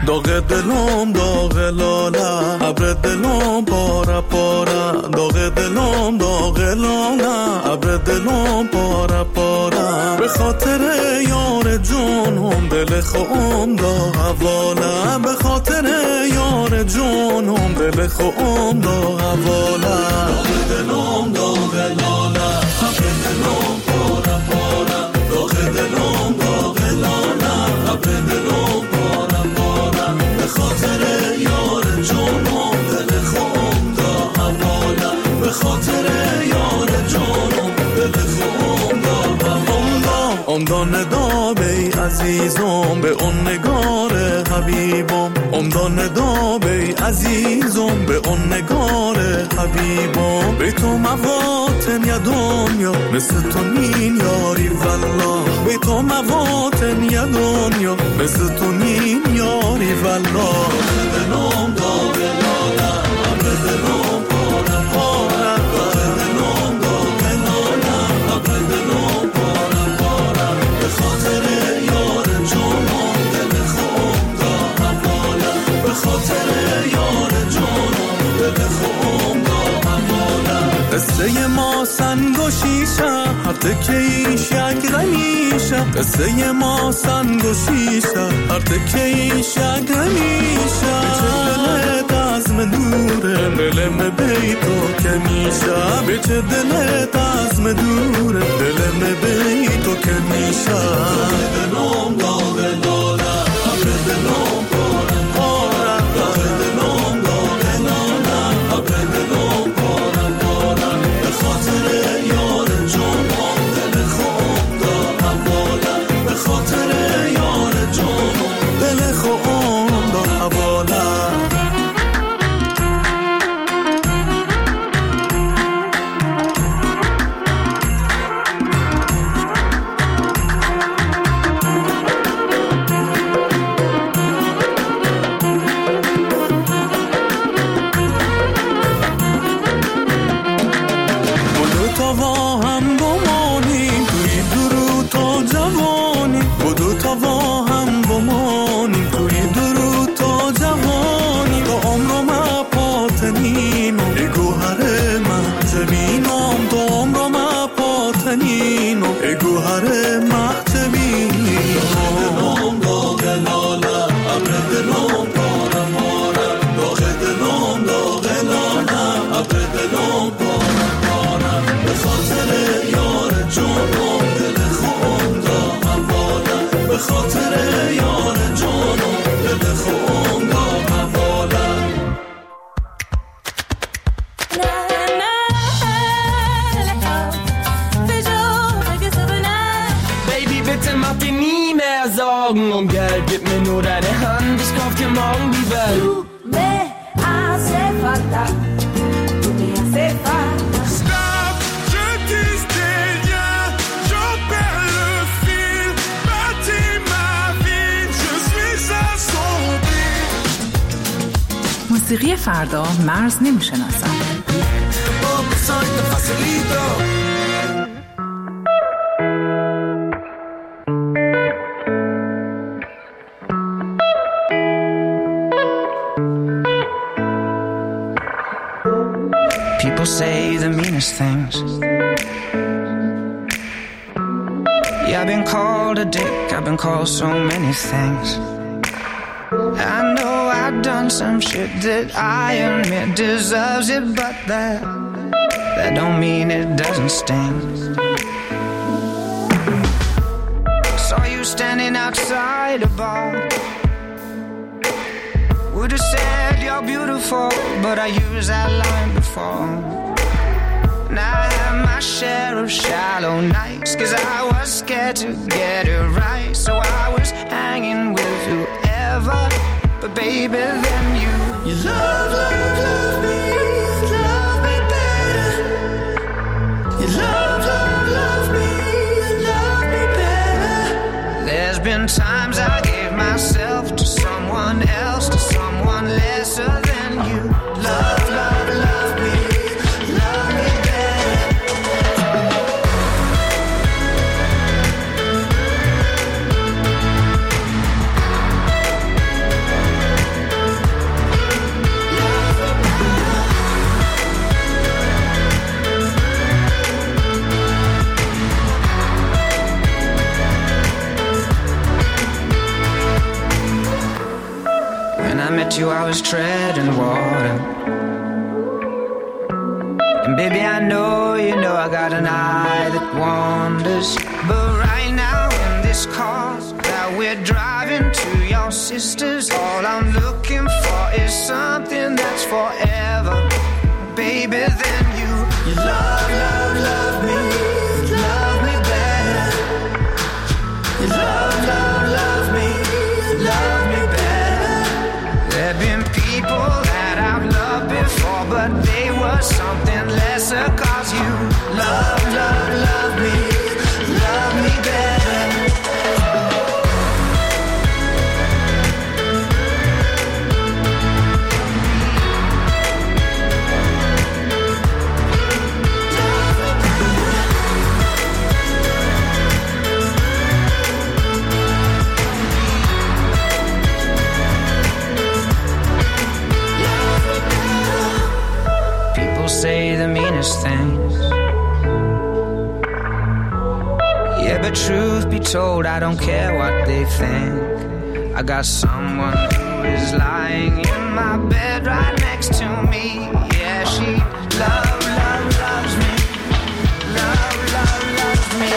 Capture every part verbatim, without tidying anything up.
داغ دلم داغ لاله ابر دلم پاره پاره داغ دلم داغ لاله ابر دلم پاره پاره به خاطر یار جونم دل خوام دا حواله به خاطر یار جونم دل خوام دا حواله داغ دلم داغ لاله ابر دلم پاره پاره داغ دلم داغ لاله ابر دلم پاره پاره به خاطر یار جونم دل خوام دا حواله به خاطر یار جونم دل خوام دا حواله امدان دا بی عزیزم به اون نگار حبیبم امدان دا بی عزیزم به اون نگار حبیبم به تو مواتن یا دنیا مثل تو نین یاری والله به تو مواتن یا دنیا مثل تو نین یاری والله دلم دا بلاله ابر دلم پاره پاره دلم دا بلاله ابر دلم پاره پاره به خاطر یار جونم دل خوام دا حواله به خاطر یار جونم دل خوام دا حواله قصه ما سنگ و شیشه هر تکه ایش یک رمیشه قصه ما سنگ و شیشه هر تکه ایش یک رمیشه به چه دلت از من دوره دلم بی تو که میشه به چه دلت از من دوره دلم بی تو که میشه دلم داغ لاله ابر دلم پاره پاره داغ دلم داغ لاله ابر دلم پاره پاره به خاطر یار جونم دل خوام دا حواله به خاطر یار جونم دل خوام دا حواله Um Geld, gib mir nur deine Hand, ich kauf dir morgen die Welt. Tu me hace falta, tu me hace falta. Stop, je disais rien, j'en perds le fil. Bâtis ma vie, je suis assombri. موسیقی فردا مرز نمیشناسد. People say the meanest things. Yeah, I've been called a dick, I've been called so many things. I know I've done some shit that I admit deserves it, but that that don't mean it doesn't sting. Saw you standing outside a bar. Would've said you're beautiful, but I used that line before. And I had my share of shallow nights, cause I was scared to get it right. So I was hanging with whoever, but baby then you You love, love, love me, love me better. You love, love, love me, love me better. There's been times I gave myself to someone else, to someone lesser than you. Love, love, love me, love me better. you I was treading water. And baby, I know, you know I got an eye that wanders. But right now in this car that we're driving to your sister's, all I'm looking for is something that's forever. Baby, then you, you love, love, love me, love me better. You love, love, love me, love me better. There've been people that I've loved before, but they were something lesser. Cause you love, love, love me, love me better. Say the meanest things. Yeah, but truth be told, I don't care what they think. I got someone who is lying in my bed right next to me. Yeah, she love, love, loves me. Love, love, loves me.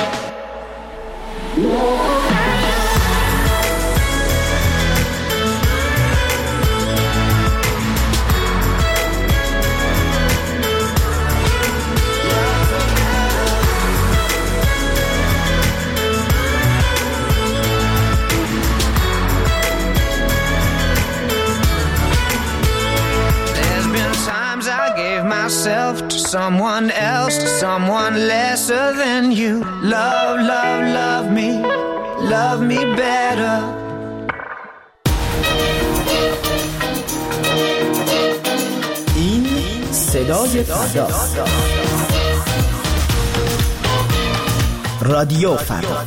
Myself to someone else, to someone lesser than you. Love, love, love me, love me better. این صدای فردا، رادیو فردا.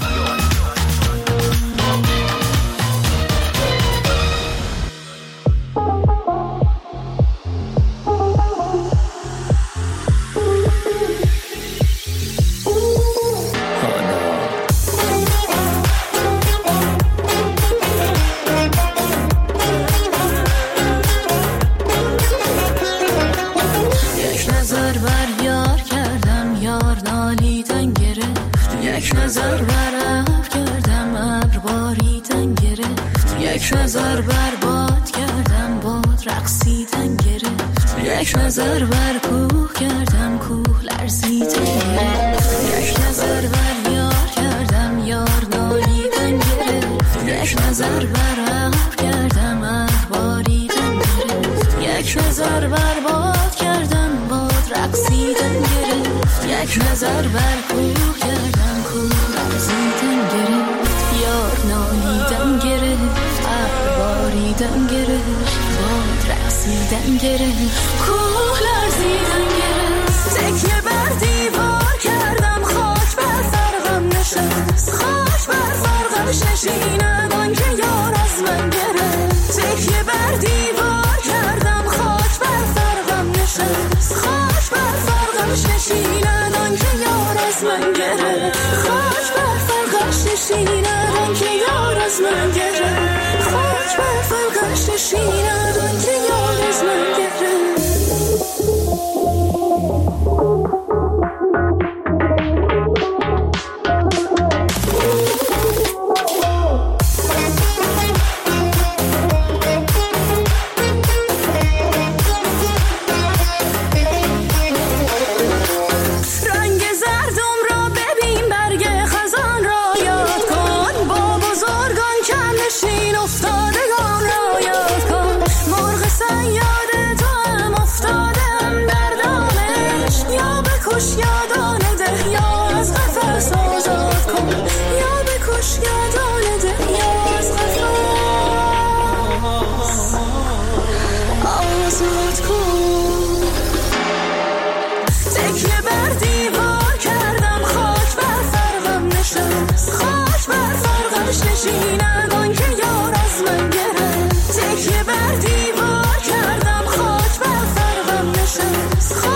یک نظر برف کردم ابر باریدن گرفت، یک نظر بر باد کردم باد رقصیدن گرفت، یک نظر بر کوه کردم کوه لرزیدن گرفت، یک نظر بر یار کردم یار نالیدن گرفت، یک نظر بر ابر کردم ابر باریدن گرفت، یک نظر بر باد کردم باد رقصیدن گرفت، یک نظر بر کوه کردم کوه لرزیدن گرفت، یار نالیدن گرفت ابر باریدن گرفت باد رقصیدن گرفت کوه لرزیدن گرفت، تکیه بر دیوار کردم خاک بر فرقم نشست، خاک بر فرقم نشیند آنکه یار از من گرفت، تکیه بر دیوار کردم خاک بر فرقم نشست، خاک بر فرقم نشیند آنکه یار از من گرفت، خاک بر فرقم نشیند آنکه یار از من گرفت، خاک بر فرقم نشیند آنکه یار از من گرفت.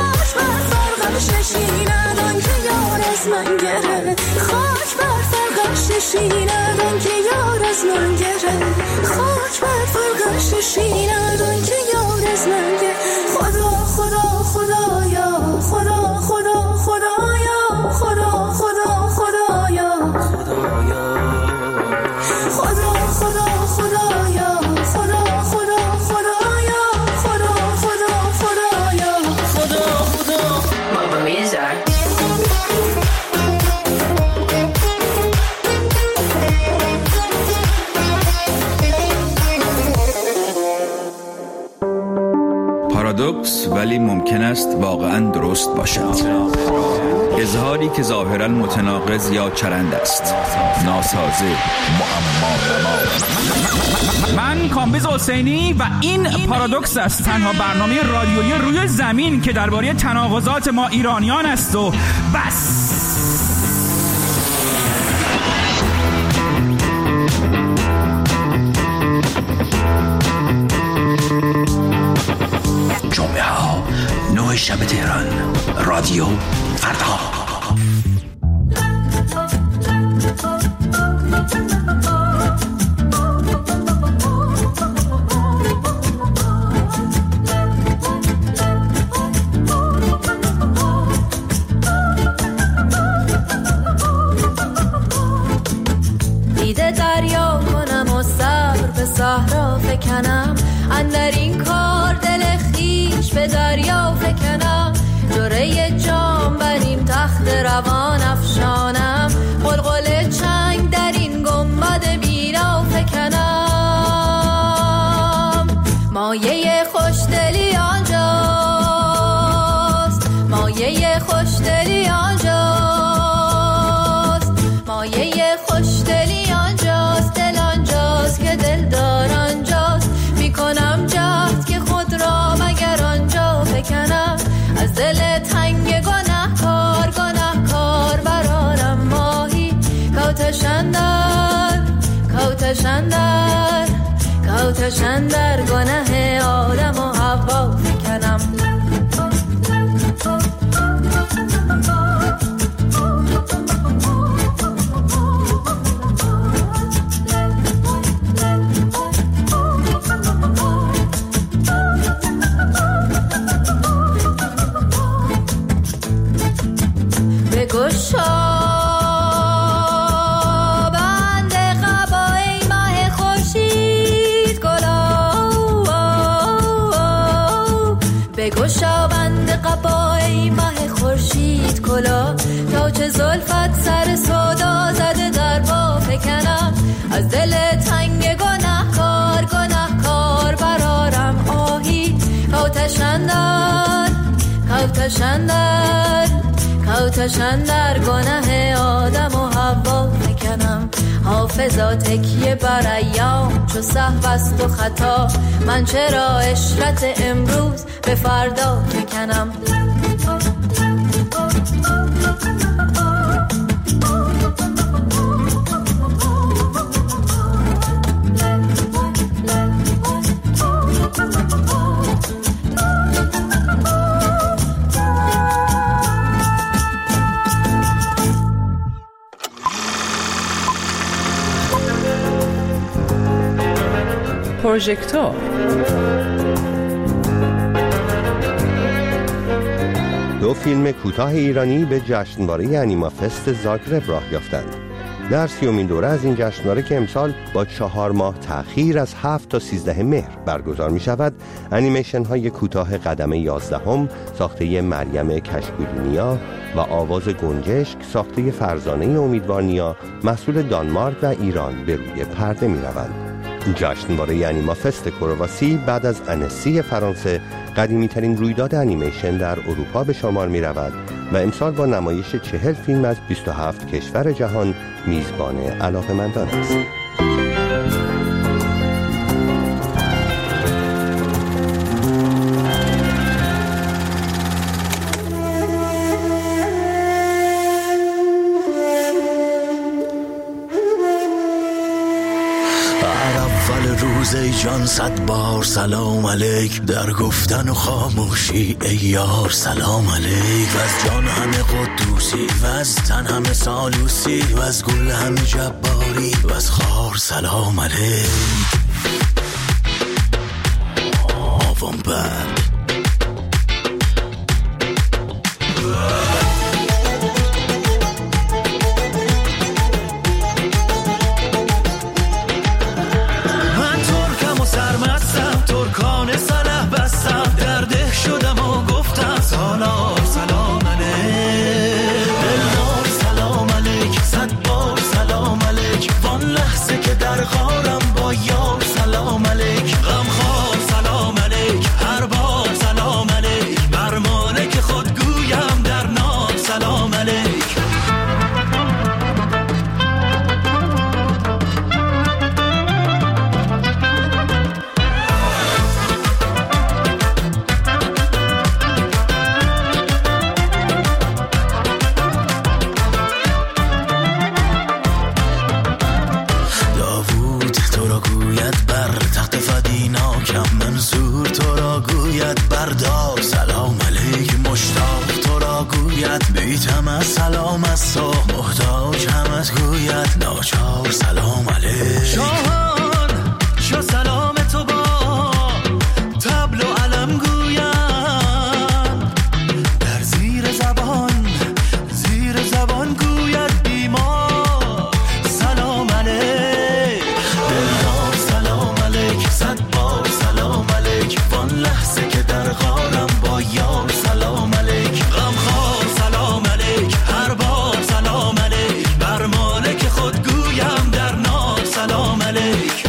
خاک بر فرقش فرقش ندان که یار از من گره خاک بر فرقش ندان که یار از من گره خدا خدا خدایا خدا خدا خدایا خدا خدا خدایا خدایا خدا خدا خدایا خدا خدا خدایا خدا خدا خدایا خدا خدا ماما میذار پارادوکس ولی ممکن است واقعاً درست باشد. اظهاری که ظاهراً متناقض یا چرند است. ناسازه، معما. من کامبیز حسینی و این پارادوکس است، تنها برنامه رادیویی روی زمین که درباره تناقضات ما ایرانیان است و بس. جمعه ها نه شب تهران، رادیو فردا. دیده دریا کنم و سر به صحرا فکنم، اندر این کار دل خیش به دریا فکنم، جوره جام بریم تخت روان افشانم، قلقل چنگ در این گنبد بیرا فکنم. مایه خوشدلی آنجاست، مایه خوشدلی آنجاست، مایه خوشدلی آنجاست، دل آنجاست که دلدار آنجاست، میکنم جهد که خود را مگر آنجا فکنم، از دل تنگ گناه کار گناه کار برارم ماهی، کوتشندر کوتشندر کوتشندر گناه آدم و حوا فکنم. گشا بند قبای ماه خورشید گلا، بگشا بند قبای ماه خورشید کلا، تا چه زلفت سر سودا زده در با فکنم، از دل تنگ گناه کار گناه کار برارم آهی، کوتشندر کوتشندر کوتشندر گناه آدم و حوا فکنم. حافظا تکیه بر ایام چو سهو است و خطا، من چرا عشرت امروز به فردا فکنم. پروژکتور دو فیلم کوتاه ایرانی به جشنواره انیما فست زاگرب راه یافتند. در سیومین دوره از این جشنواره که امسال با چهار ماه تأخیر از هفت تا سیزده مهر برگزار می شود، انیمیشن های کوتاه قدم یازدهم ساخته مریم کشکولینیا و آواز گنجشک ساخته فرزانه امیدوارنیا محصول دانمارک و ایران به روی پرده می روند. جشنواره انیما فست کرواسی بعد از انسی فرانسه قدیمی ترین رویداد انیمیشن در اروپا به شمار می رود و امسال با نمایش چهل فیلم از بیست و هفت کشور جهان میزبان علاقه‌مندان است. اول روز ای جان صد بار سلام علیک، در گفتن و خاموشی ای یار سلام علیک. و از جان همه قدوسی و از تن همه سالوسی و از گل همه جباری و از خار سلام علیک. آوام بند ترکان سلح بستم، درده شدم و گفتم سالار سلام علیک. دلدار سلام علیک، صد بار سلام علیک. وان لحظه که در غارم با یار سلام علیک. غمخوار سلام علیک، هر بار سلام علیک. بر مالک خود گویم در نار سلام علیک. بردار سلام علیک، مشتاق تو را گوید بیتم از سلام از تو، محتاج هم از گوید ناچار سلام علیک. شاهان شا سلام تو با تبل و علم گویم، در زیر زبان زیر زبان گوید بیمار سلام علیک. دلدار سلام علیک، صد بار سلام علیک. وان لحظه که در غارم با یار سلام علیک. غمخوار سلام علیک، هر بار سلام علیک. بر مالک خود گویم در نار سلام علیک.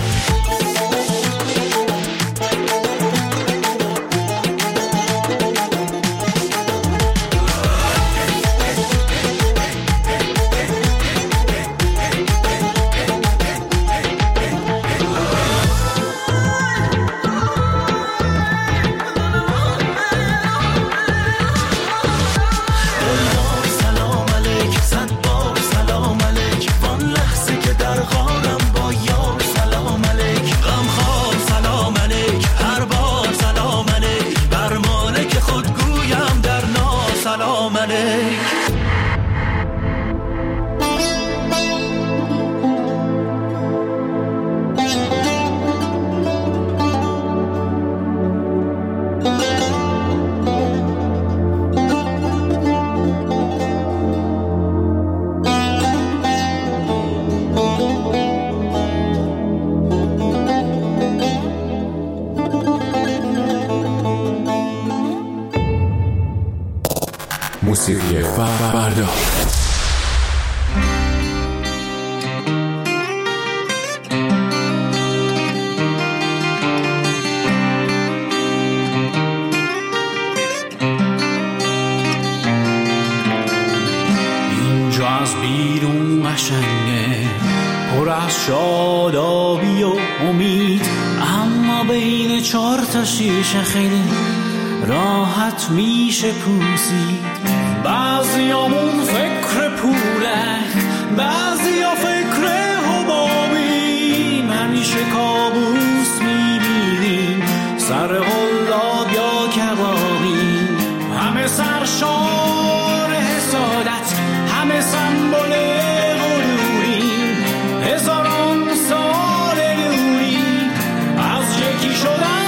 موسیقی فردا. اینجا از بیرون قشنگه، پر از شادابی و امید، اما بین چهار تا شیشه خیلی راحت میشه پوسید. بعضیامون فکر پوله، بعضیا فکر حبابیم، همیشه کابوس میبینیم، سر غلاب یا کبابیم. همه سرشار حسادت، همه سمبل غروریم، هزاران سال نوریم، از یکی شدن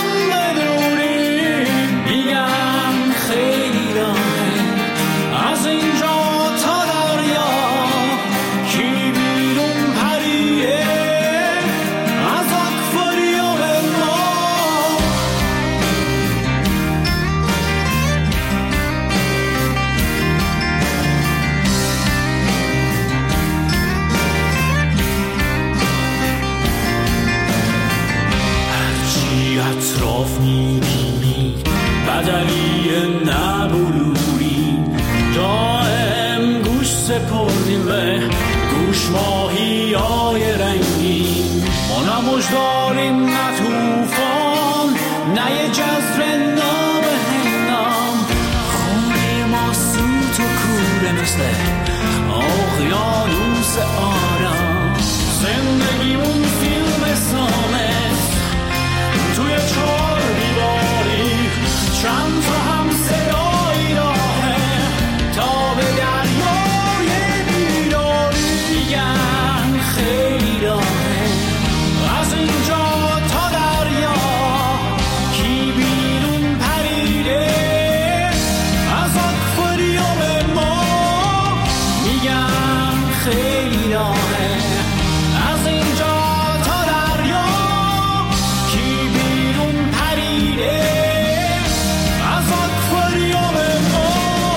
اطراف میبینی بدلی نبلوری، دائم گوش سپردیم به گوش ماهی های رنگی. ما نه مجداریم نه توفان، نه یه جذر نابهنام، خونه ما سوت و کوره مثل اقیانوس آرام. زندگیمون فیلم سامه، خیلی راهه از اینجا تا دریا کی بیرون پریده از آکواریوم ما.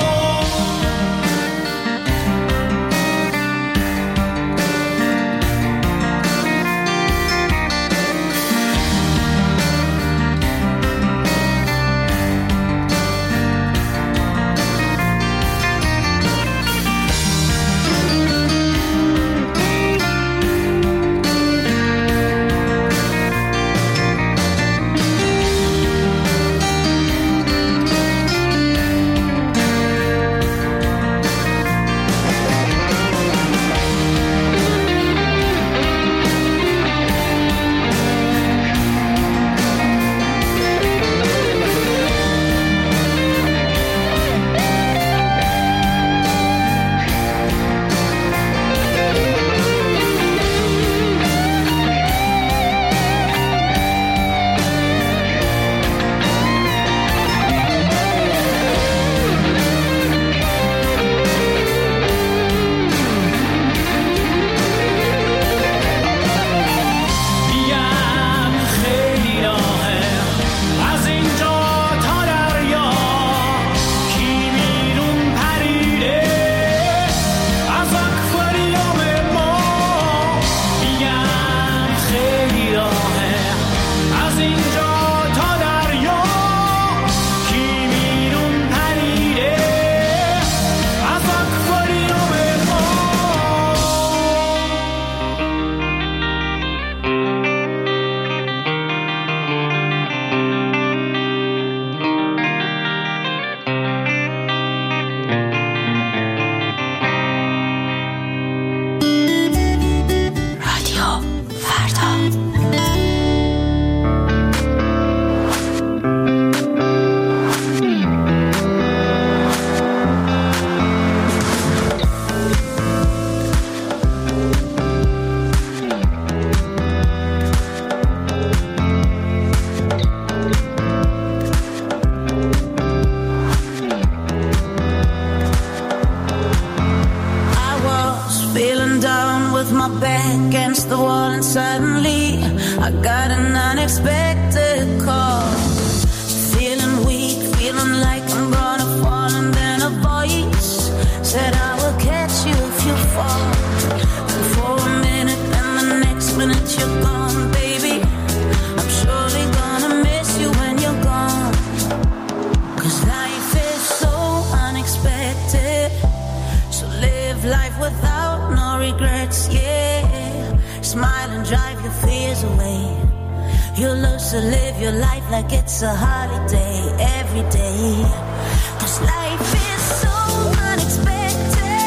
with my back against the wall and suddenly I got an unexpected call. Feeling weak, feeling like I'm gonna fall, and then a voice said I will catch you if you fall. And for a minute and the next minute you're gone, baby. I'm surely gonna miss you when you're gone. 'Cause life is so unexpected, so live life without no regrets, yeah. Smile and drive your fears away. You'll love to live your life like it's a holiday every day. 'Cause life is so unexpected,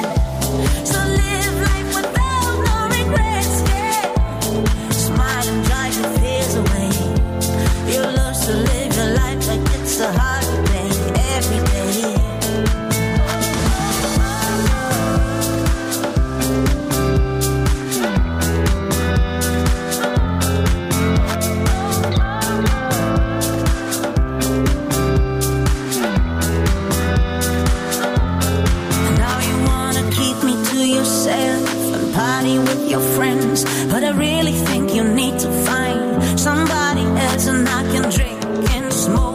so live life without no regrets, yeah. Smile and drive your fears away. You'll love to live your life like it's a holiday every day. And party with your friends, but I really think you need to find somebody else, and I can drink and smoke